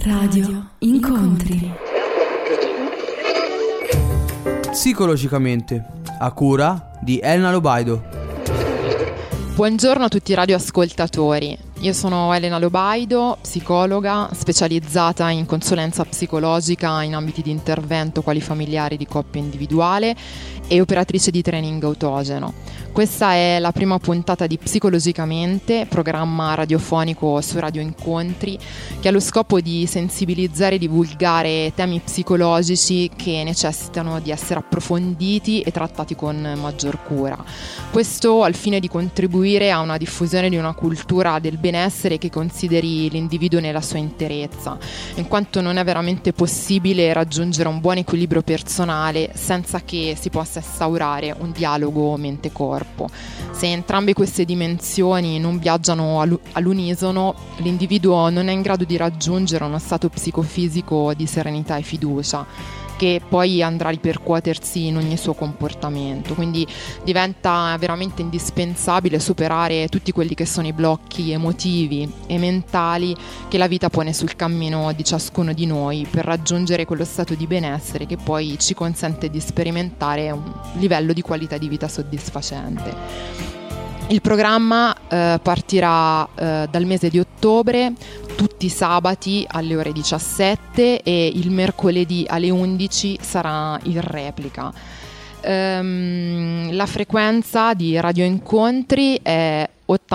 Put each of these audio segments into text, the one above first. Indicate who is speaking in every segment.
Speaker 1: Radio Incontri.
Speaker 2: Psicologicamente, a cura di Elena Lobaido.
Speaker 3: Buongiorno a tutti i radioascoltatori. Io sono Elena Lobaido, psicologa specializzata in consulenza psicologica in ambiti di intervento quali familiari di coppia individuale e operatrice di training autogeno. Questa è la prima puntata di Psicologicamente, programma radiofonico su Radio Incontri, che ha lo scopo di sensibilizzare e divulgare temi psicologici che necessitano di essere approfonditi e trattati con maggior cura. Questo al fine di contribuire a una diffusione di una cultura del benessere che consideri l'individuo nella sua interezza, in quanto non è veramente possibile raggiungere un buon equilibrio personale senza che si possa instaurare un dialogo mente-corpo. Se entrambe queste dimensioni non viaggiano all'unisono, l'individuo non è in grado di raggiungere uno stato psicofisico di serenità e fiducia, che poi andrà a ripercuotersi in ogni suo comportamento. Quindi diventa veramente indispensabile superare tutti quelli che sono i blocchi emotivi e mentali che la vita pone sul cammino di ciascuno di noi per raggiungere quello stato di benessere che poi ci consente di sperimentare un livello di qualità di vita soddisfacente. Il programma partirà dal mese di ottobre, tutti i sabati alle ore 17 e il mercoledì alle 11 sarà in replica. La frequenza di Radio Incontri è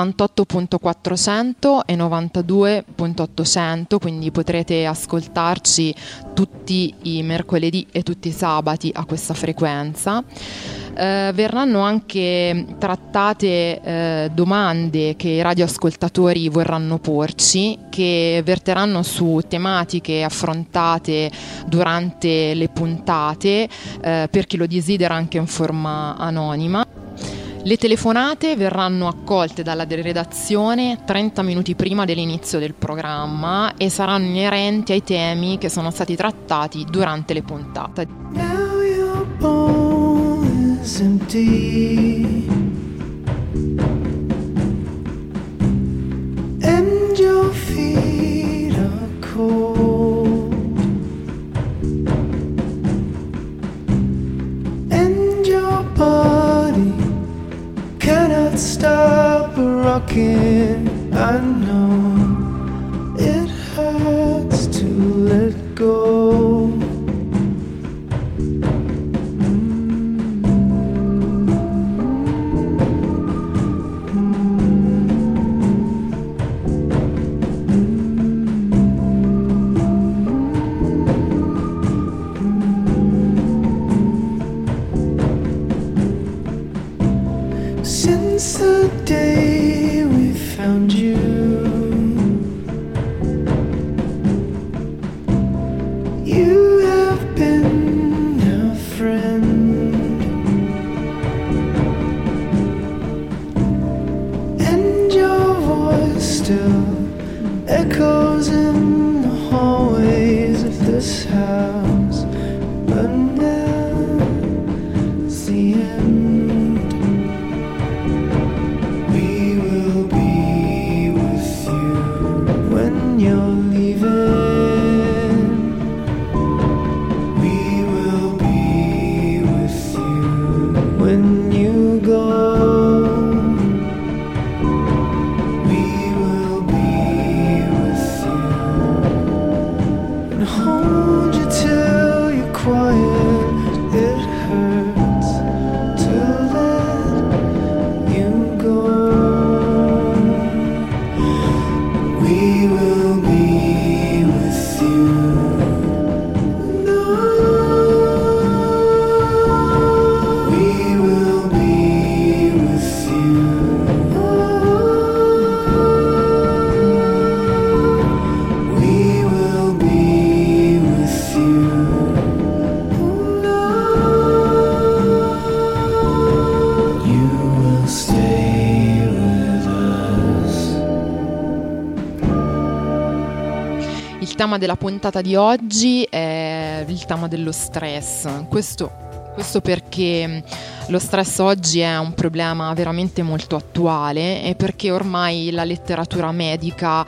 Speaker 3: 88.400 e 92.800, quindi potrete ascoltarci tutti i mercoledì e tutti i sabati a questa frequenza. Verranno anche trattate domande che i radioascoltatori vorranno porci, che verteranno su tematiche affrontate durante le puntate, per chi lo desidera anche in forma anonima. Le telefonate verranno accolte dalla redazione 30 minuti prima dell'inizio del programma e saranno inerenti ai temi che sono stati trattati durante le puntate.
Speaker 4: Empty and your feet are cold and your body cannot stop rocking. I know it hurts to let go. Since the day we found you, you have been a friend, and your voice still echoes in the hallways of this house. But now it's the end.
Speaker 3: Il tema della puntata di oggi è il tema dello stress. Questo perché Lo stress oggi è un problema veramente molto attuale e perché ormai la letteratura medica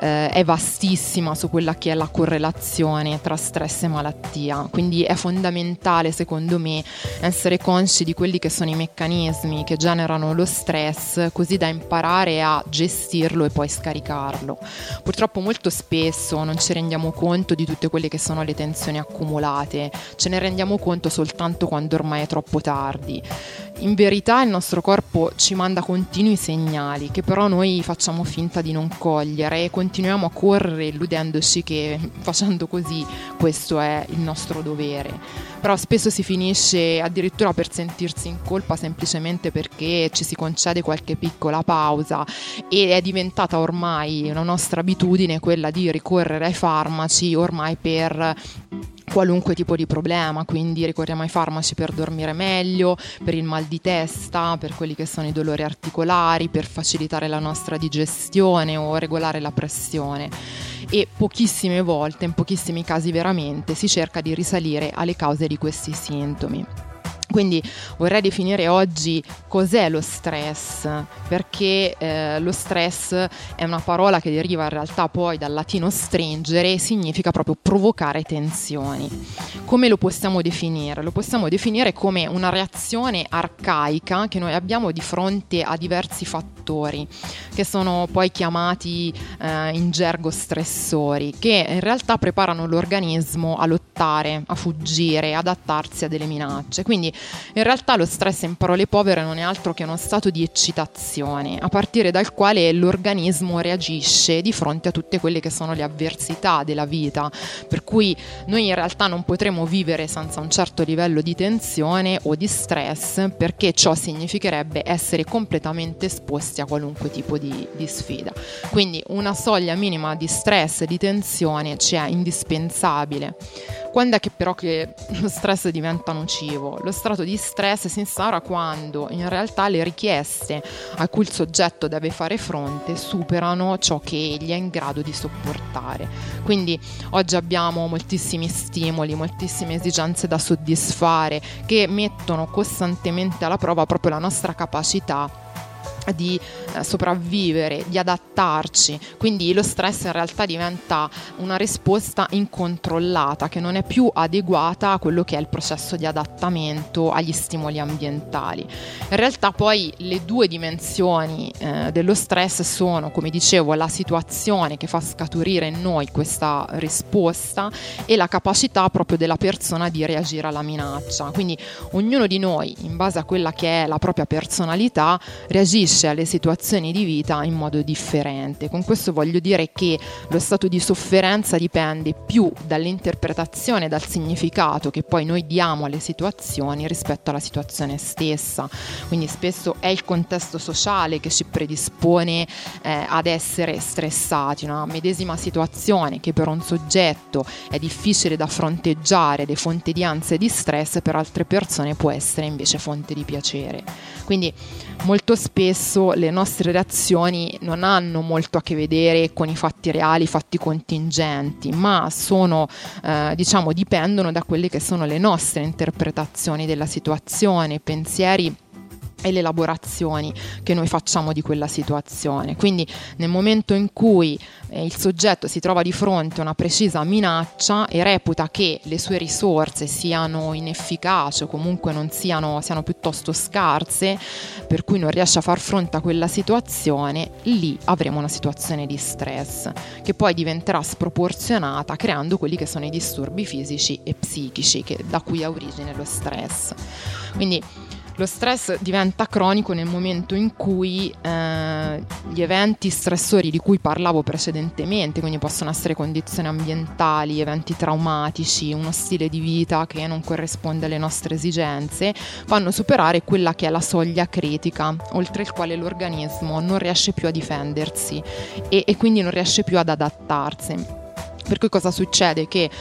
Speaker 3: è vastissima su quella che è la correlazione tra stress e malattia, quindi è fondamentale secondo me essere consci di quelli che sono i meccanismi che generano lo stress, così da imparare a gestirlo e poi scaricarlo. Purtroppo molto spesso non ci rendiamo conto di tutte quelle che sono le tensioni accumulate, ce ne rendiamo conto soltanto quando ormai è troppo tardi. In verità il nostro corpo ci manda continui segnali che però noi facciamo finta di non cogliere e continuiamo a correre illudendoci che facendo così questo è il nostro dovere. Però spesso si finisce addirittura per sentirsi in colpa semplicemente perché ci si concede qualche piccola pausa e è diventata ormai una nostra abitudine quella di ricorrere ai farmaci ormai per qualunque tipo di problema, quindi ricorriamo ai farmaci per dormire meglio, per il mal di testa, per quelli che sono i dolori articolari, per facilitare la nostra digestione o regolare la pressione. E pochissime volte, in pochissimi casi veramente, si cerca di risalire alle cause di questi sintomi. Quindi vorrei definire oggi cos'è lo stress, perché lo stress è una parola che deriva in realtà poi dal latino stringere e significa proprio provocare tensioni. Come lo possiamo definire? Lo possiamo definire come una reazione arcaica che noi abbiamo di fronte a diversi fattori, che sono poi chiamati in gergo stressori, che in realtà preparano l'organismo a lottare, a fuggire, adattarsi a delle minacce. Quindi in realtà lo stress in parole povere non è altro che uno stato di eccitazione, a partire dal quale l'organismo reagisce di fronte a tutte quelle che sono le avversità della vita, per cui noi in realtà non potremo vivere senza un certo livello di tensione o di stress, perché ciò significherebbe essere completamente esposti a qualunque tipo di sfida. Quindi una soglia minima di stress e di tensione ci è indispensabile. Quando è che però che lo stress diventa nocivo? Lo stato di stress si instaura quando in realtà le richieste a cui il soggetto deve fare fronte superano ciò che egli è in grado di sopportare. Quindi oggi abbiamo moltissimi stimoli, moltissime esigenze da soddisfare che mettono costantemente alla prova proprio la nostra capacità di sopravvivere, di adattarci. Quindi lo stress in realtà diventa una risposta incontrollata che non è più adeguata a quello che è il processo di adattamento agli stimoli ambientali. In realtà poi le due dimensioni dello stress sono, come dicevo, la situazione che fa scaturire in noi questa risposta e la capacità proprio della persona di reagire alla minaccia. Quindi ognuno di noi, in base a quella che è la propria personalità, reagisce alle situazioni di vita in modo differente. Con questo voglio dire che lo stato di sofferenza dipende più dall'interpretazione, dal significato che poi noi diamo alle situazioni rispetto alla situazione stessa. Quindi spesso è il contesto sociale che ci predispone ad essere stressati. Una medesima situazione che per un soggetto è difficile da fronteggiare ed è fonte di ansia e di stress, per altre persone può essere invece fonte di piacere. Quindi molto spesso le nostre reazioni non hanno molto a che vedere con i fatti reali, i fatti contingenti, ma sono, dipendono da quelle che sono le nostre interpretazioni della situazione, pensieri e le elaborazioni che noi facciamo di quella situazione. Quindi nel momento in cui il soggetto si trova di fronte a una precisa minaccia e reputa che le sue risorse siano inefficaci o comunque siano piuttosto scarse, per cui non riesce a far fronte a quella situazione, lì avremo una situazione di stress che poi diventerà sproporzionata, creando quelli che sono i disturbi fisici e psichici da cui ha origine lo stress. Quindi lo stress diventa cronico nel momento in cui gli eventi stressori di cui parlavo precedentemente, quindi possono essere condizioni ambientali, eventi traumatici, uno stile di vita che non corrisponde alle nostre esigenze, fanno superare quella che è la soglia critica, oltre il quale l'organismo non riesce più a difendersi e quindi non riesce più ad adattarsi. Per cui cosa succede? Che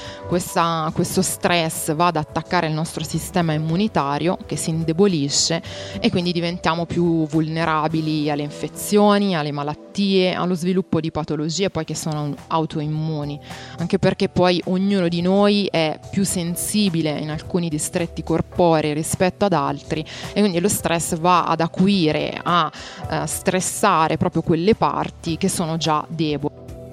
Speaker 3: questo stress va ad attaccare il nostro sistema immunitario, che si indebolisce, e quindi diventiamo più vulnerabili alle infezioni, alle malattie, allo sviluppo di patologie poi che sono autoimmuni, anche perché poi ognuno di noi è più sensibile in alcuni distretti corporei rispetto ad altri, e quindi lo stress va ad acuire, a stressare proprio quelle parti che sono già deboli.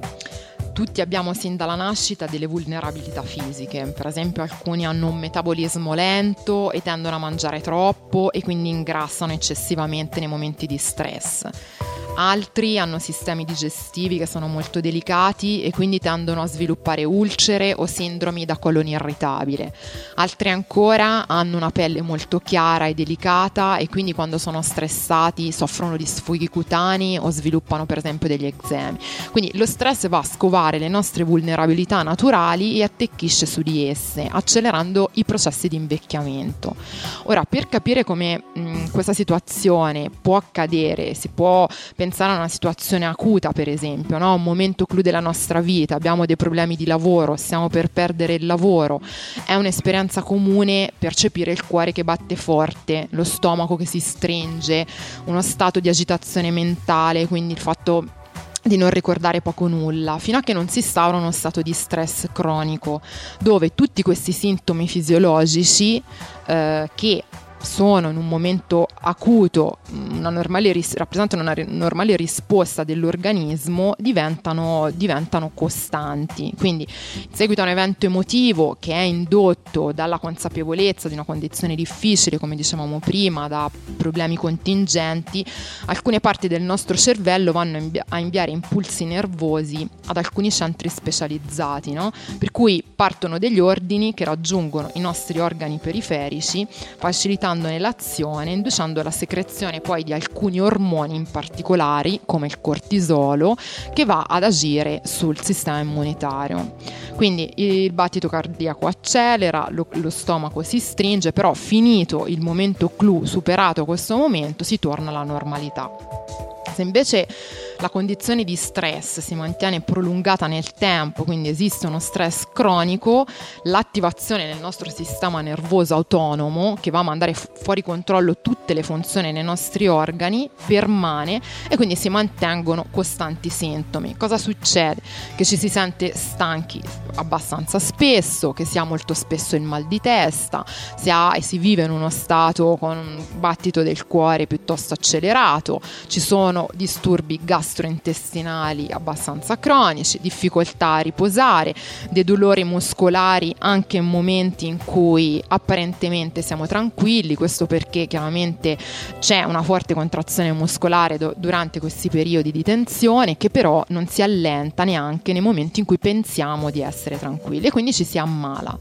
Speaker 3: Tutti abbiamo sin dalla nascita delle vulnerabilità fisiche, per esempio alcuni hanno un metabolismo lento e tendono a mangiare troppo e quindi ingrassano eccessivamente nei momenti di stress. Altri hanno sistemi digestivi che sono molto delicati e quindi tendono a sviluppare ulcere o sindromi da colon irritabile. Altri ancora hanno una pelle molto chiara e delicata e quindi quando sono stressati soffrono di sfoghi cutanei o sviluppano per esempio degli eczemi. Quindi lo stress va a scovare le nostre vulnerabilità naturali e attecchisce su di esse, accelerando i processi di invecchiamento. Ora, per capire come questa situazione può accadere, si può pensare a una situazione acuta, per esempio, no? Un momento clou della nostra vita, abbiamo dei problemi di lavoro, stiamo per perdere il lavoro, è un'esperienza comune percepire il cuore che batte forte, lo stomaco che si stringe, uno stato di agitazione mentale, quindi il fatto di non ricordare poco nulla, fino a che non si instaura uno stato di stress cronico, dove tutti questi sintomi fisiologici che sono in un momento acuto rappresentano una normale risposta dell'organismo, diventano costanti. Quindi in seguito a un evento emotivo che è indotto dalla consapevolezza di una condizione difficile, come dicevamo prima, da problemi contingenti, alcune parti del nostro cervello vanno a inviare impulsi nervosi ad alcuni centri specializzati, no? Per cui partono degli ordini che raggiungono i nostri organi periferici, facilitando l'azione, inducendo la secrezione poi di alcuni ormoni in particolari, come il cortisolo, che va ad agire sul sistema immunitario. Quindi il battito cardiaco accelera, lo stomaco si stringe, però finito il momento clou, superato questo momento, si torna alla normalità. Se invece la condizione di stress si mantiene prolungata nel tempo, quindi esiste uno stress cronico, l'attivazione nel nostro sistema nervoso autonomo, che va a mandare fuori controllo tutte le funzioni nei nostri organi, permane e quindi si mantengono costanti sintomi. Cosa succede? Che ci si sente stanchi abbastanza spesso, che si ha molto spesso il mal di testa, si vive in uno stato con un battito del cuore piuttosto accelerato, ci sono disturbi gastrointestinali abbastanza cronici, difficoltà a riposare, dei dolori muscolari anche in momenti in cui apparentemente siamo tranquilli, questo perché chiaramente c'è una forte contrazione muscolare durante questi periodi di tensione, che però non si allenta neanche nei momenti in cui pensiamo di essere tranquilli, e quindi ci si ammala.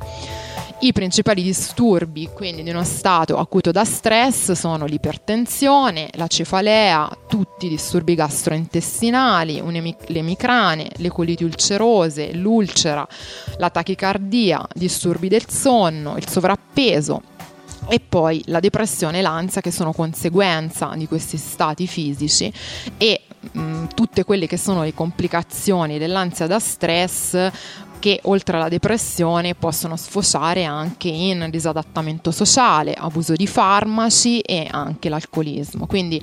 Speaker 3: I principali disturbi quindi di uno stato acuto da stress sono l'ipertensione, la cefalea, tutti i disturbi gastrointestinali, le emicranie, le coliti ulcerose, l'ulcera, la tachicardia, disturbi del sonno, il sovrappeso e poi la depressione e l'ansia, che sono conseguenza di questi stati fisici, e tutte quelle che sono le complicazioni dell'ansia da stress, che oltre alla depressione possono sfociare anche in disadattamento sociale, abuso di farmaci e anche l'alcolismo. Quindi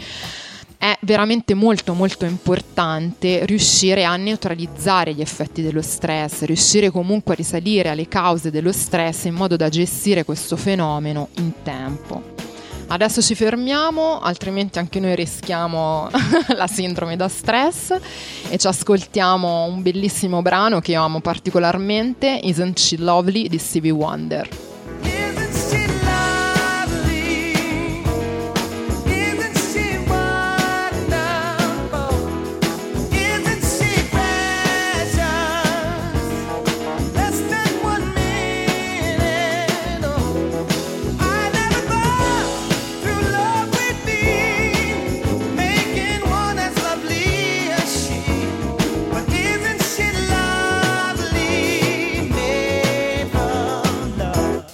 Speaker 3: è veramente molto molto importante riuscire a neutralizzare gli effetti dello stress, riuscire comunque a risalire alle cause dello stress in modo da gestire questo fenomeno in tempo. Adesso ci fermiamo, altrimenti anche noi rischiamo la sindrome da stress, e ci ascoltiamo un bellissimo brano che io amo particolarmente, Isn't She Lovely di Stevie Wonder.
Speaker 4: Love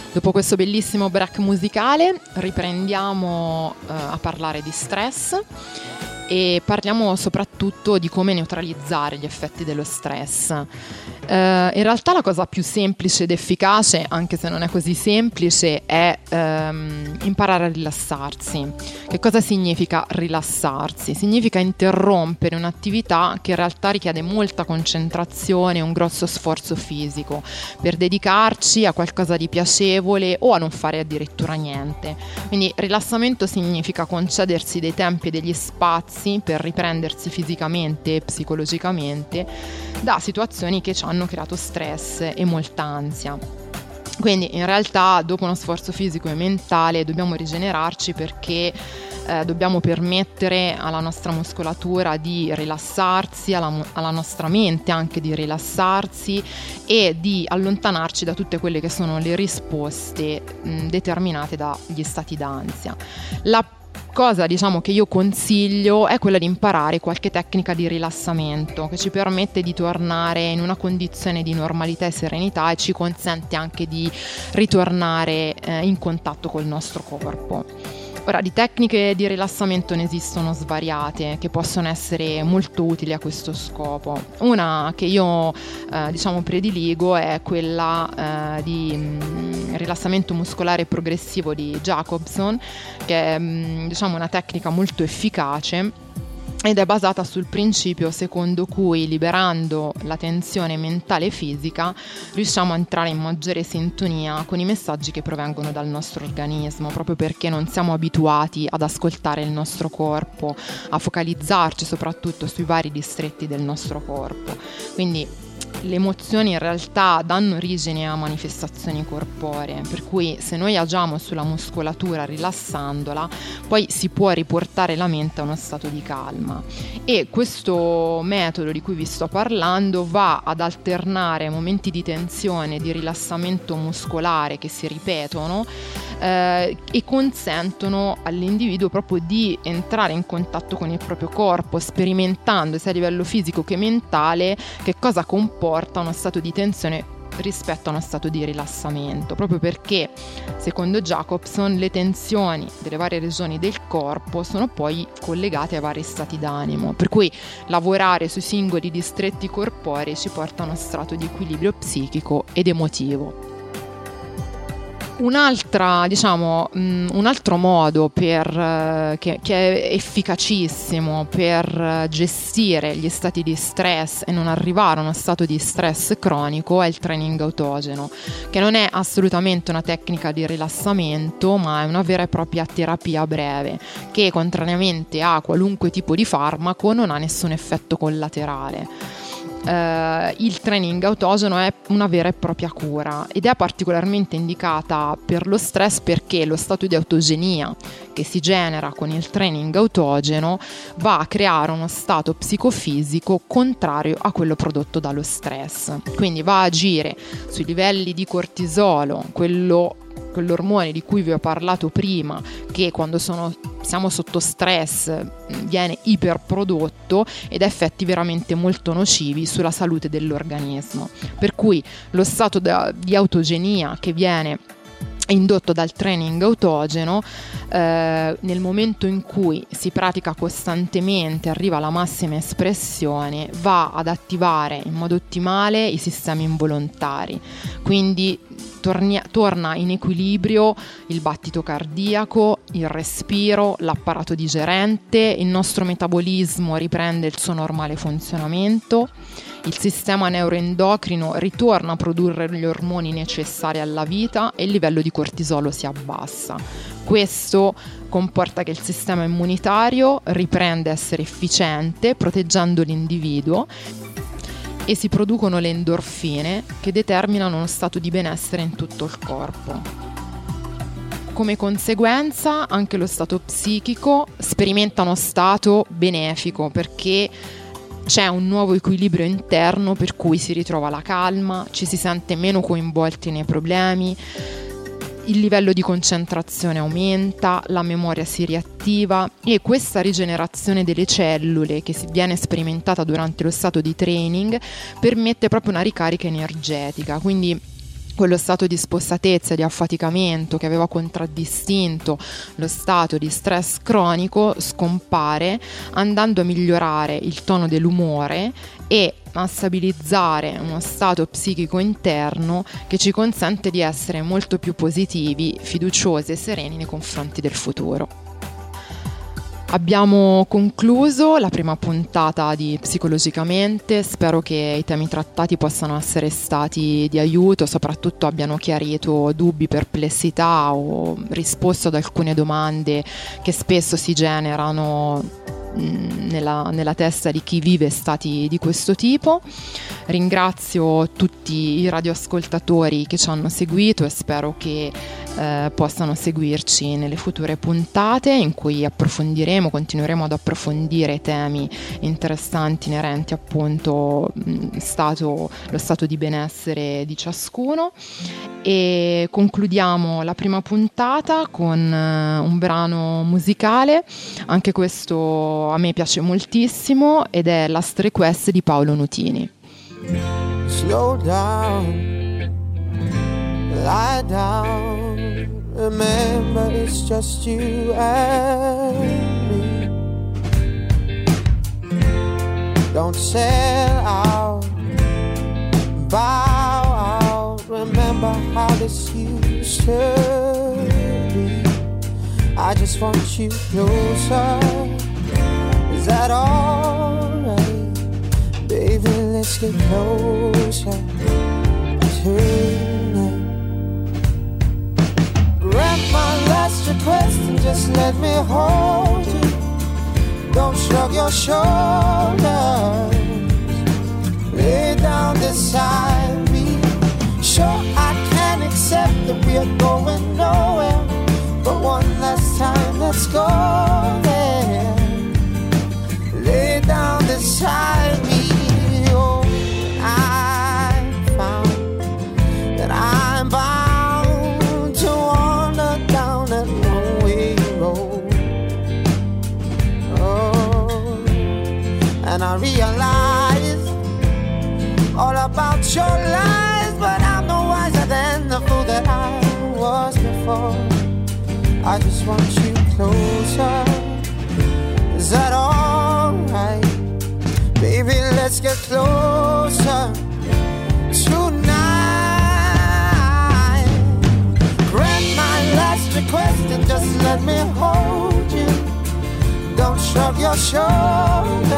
Speaker 3: Dopo questo bellissimo break musicale riprendiamo a parlare di stress e parliamo soprattutto di come neutralizzare gli effetti dello stress. In realtà la cosa più semplice ed efficace, anche se non è così semplice, è imparare a rilassarsi. Che cosa significa rilassarsi? Significa interrompere un'attività che in realtà richiede molta concentrazione e un grosso sforzo fisico per dedicarci a qualcosa di piacevole o a non fare addirittura niente. Quindi rilassamento significa concedersi dei tempi e degli spazi per riprendersi fisicamente e psicologicamente da situazioni che ci hanno creato stress e molta ansia. Quindi in realtà dopo uno sforzo fisico e mentale dobbiamo rigenerarci, perché dobbiamo permettere alla nostra muscolatura di rilassarsi, alla nostra mente anche di rilassarsi e di allontanarci da tutte quelle che sono le risposte determinate dagli stati d'ansia. La cosa che io consiglio è quella di imparare qualche tecnica di rilassamento che ci permette di tornare in una condizione di normalità e serenità e ci consente anche di ritornare in contatto col nostro corpo. Ora, di tecniche di rilassamento ne esistono svariate che possono essere molto utili a questo scopo. Una che io prediligo è quella di rilassamento muscolare progressivo di Jacobson, che è una tecnica molto efficace ed è basata sul principio secondo cui, liberando la tensione mentale e fisica, riusciamo a entrare in maggiore sintonia con i messaggi che provengono dal nostro organismo, proprio perché non siamo abituati ad ascoltare il nostro corpo, a focalizzarci soprattutto sui vari distretti del nostro corpo. Quindi le emozioni in realtà danno origine a manifestazioni corporee, per cui se noi agiamo sulla muscolatura rilassandola, poi si può riportare la mente a uno stato di calma. E questo metodo di cui vi sto parlando va ad alternare momenti di tensione e di rilassamento muscolare che si ripetono e consentono all'individuo proprio di entrare in contatto con il proprio corpo, sperimentando sia a livello fisico che mentale che cosa comporta uno stato di tensione rispetto a uno stato di rilassamento, proprio perché secondo Jacobson le tensioni delle varie regioni del corpo sono poi collegate ai vari stati d'animo, per cui lavorare sui singoli distretti corporei ci porta a uno stato di equilibrio psichico ed emotivo. Un altro modo che è efficacissimo per gestire gli stati di stress e non arrivare a uno stato di stress cronico è il training autogeno, che non è assolutamente una tecnica di rilassamento, ma è una vera e propria terapia breve che, contrariamente a qualunque tipo di farmaco, non ha nessun effetto collaterale. Il training autogeno è una vera e propria cura ed è particolarmente indicata per lo stress, perché lo stato di autogenia che si genera con il training autogeno va a creare uno stato psicofisico contrario a quello prodotto dallo stress, quindi va a agire sui livelli di cortisolo, quell'ormone di cui vi ho parlato prima, che quando siamo sotto stress viene iperprodotto ed ha effetti veramente molto nocivi sulla salute dell'organismo. Per cui lo stato di autogenia che viene indotto dal training autogeno, nel momento in cui si pratica costantemente, arriva alla massima espressione, va ad attivare in modo ottimale i sistemi involontari, quindi torna in equilibrio il battito cardiaco, il respiro, l'apparato digerente, il nostro metabolismo riprende il suo normale funzionamento, il sistema neuroendocrino ritorna a produrre gli ormoni necessari alla vita e il livello di cortisolo si abbassa. Questo comporta che il sistema immunitario riprende a essere efficiente, proteggendo l'individuo, e si producono le endorfine che determinano uno stato di benessere in tutto il corpo. Come conseguenza anche lo stato psichico sperimenta uno stato benefico, perché c'è un nuovo equilibrio interno per cui si ritrova la calma, ci si sente meno coinvolti nei problemi, il livello di concentrazione aumenta, la memoria si riattiva e questa rigenerazione delle cellule che viene sperimentata durante lo stato di training permette proprio una ricarica energetica, quindi quello stato di spossatezza e di affaticamento che aveva contraddistinto lo stato di stress cronico scompare, andando a migliorare il tono dell'umore e a stabilizzare uno stato psichico interno che ci consente di essere molto più positivi, fiduciosi e sereni nei confronti del futuro. Abbiamo concluso la prima puntata di Psicologicamente, spero che i temi trattati possano essere stati di aiuto, soprattutto abbiano chiarito dubbi, perplessità o risposto ad alcune domande che spesso si generano nella testa di chi vive stati di questo tipo. Ringrazio tutti i radioascoltatori che ci hanno seguito e spero che possano seguirci nelle future puntate in cui continueremo ad approfondire temi interessanti inerenti appunto lo stato di benessere di ciascuno. E concludiamo la prima puntata con un brano musicale, anche questo a me piace moltissimo, ed è Last Request di Paolo Nutini.
Speaker 4: Slow down, lie down, remember it's just you and me. Don't sell out, bow out, remember how this used to be. I just want you closer, is that alright? Baby, let's get closer tonight. Grant my last request and just let me hold you. Don't shrug your shoulders, lay down beside me. Sure, I can accept that we are going nowhere, but one last time, let's go there. Lay down beside me. Oh, I found that I'm bound to wander down that one-way road. Oh, and I realize all about your lies, but I'm no wiser than the fool that I was before. I just want you closer, is that alright? Baby, let's get closer tonight. Grant my last request and just let me hold you. Don't shrug your shoulders,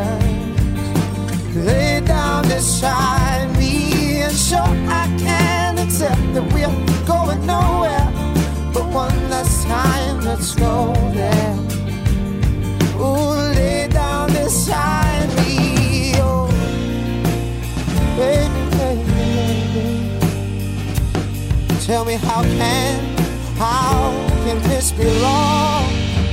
Speaker 4: lay down beside me. And sure, I can accept that we're going nowhere, but one last time, let's go there. Ooh, lay down beside me. Oh, baby, baby, baby. Tell me how can this be wrong?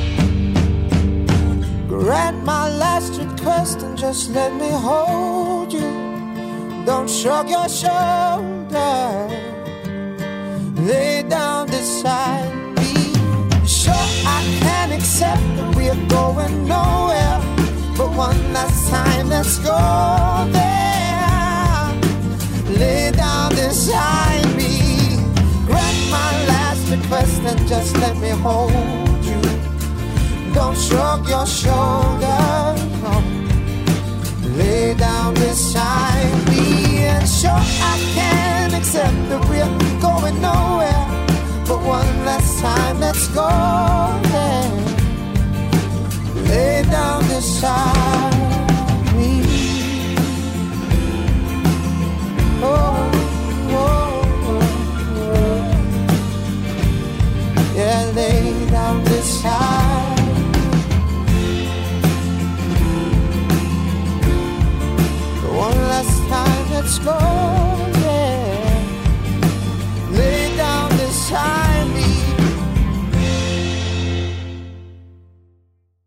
Speaker 4: Grant my last request and just let me hold you. Don't shrug your shoulders, lay down beside me. Sure, I can accept that we're going nowhere, but one last time, let's go there. Lay down beside me. Grant my last request and just let me hold you. Don't shrug your shoulders, no. Lay down beside me. And sure, I can accept that we're going nowhere, but one last time, let's go there. Lay down beside